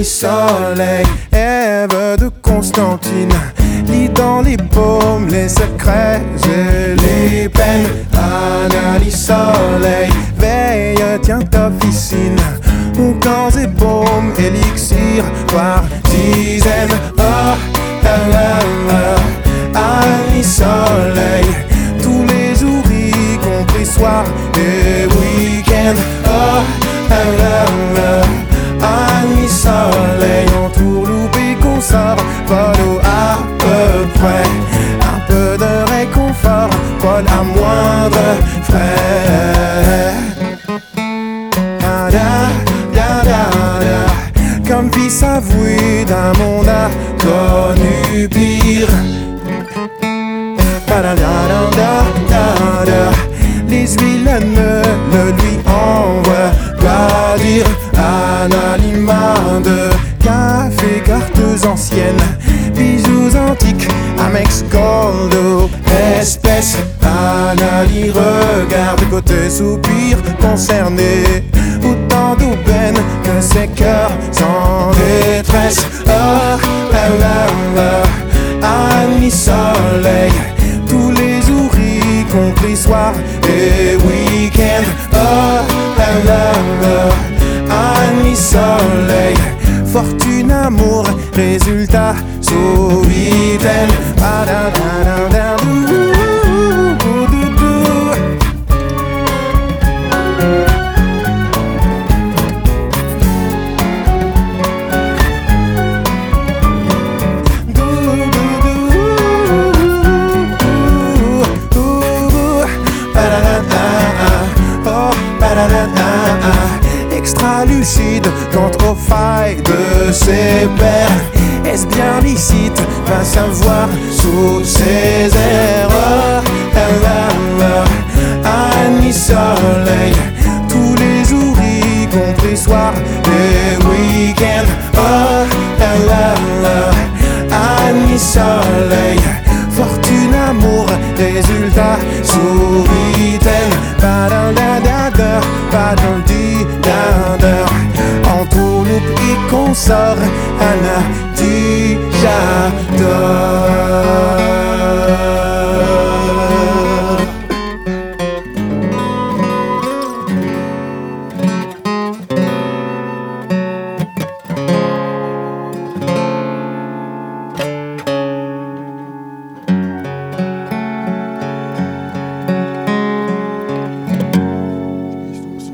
soleil, Ève de Constantine, lit dans les paumes les secrets et les peines. Analyse soleil, veille, tiens t'officine, mon corps et baume, élixir par dizaines. Oh, analyse soleil, tous les jours y compris soir et week-end. Oh, ami soleil, entourloupe et consort, follow à peu près, un peu de réconfort, Paul à moindre frais. Da, da, da, da, comme fils avoué d'un monde inconnu pire. Da, da, da, da, da, da. Les huiles ne lui envoient pas dire. Un aliment de café, cartes anciennes, bijoux antiques, Amex Gold, espèce. Anali regarde côté soupir concerné, autant d'aubaines que ses cœurs en détresse. Oh, ami soleil, tous les jours y compris soir et week-end. Oh, ami soleil, fortune, amour, résultat, solitaire. Extra lucide quant aux failles de ses pairs. Est-ce bien licite? Va savoir sous ses erreurs. Ami soleil, tous les jours y compris soir et week-end. Oh, ami soleil, fortune, amour, résultat, souritaine. Entourloupe et consort, Anna dit j'adore.